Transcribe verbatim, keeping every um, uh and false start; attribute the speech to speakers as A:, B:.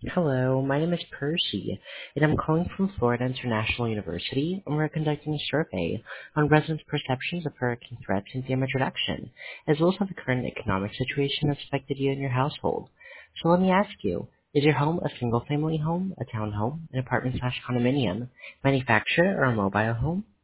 A: Hello, my name is Percy, and I'm calling from Florida International University, and we're conducting a survey on residents' perceptions of hurricane threats and damage reduction, as well as how the current economic situation has affected you and your household. So let me ask you, is your home a single-family home, a townhome, an apartment slash condominium, manufactured, or a mobile home?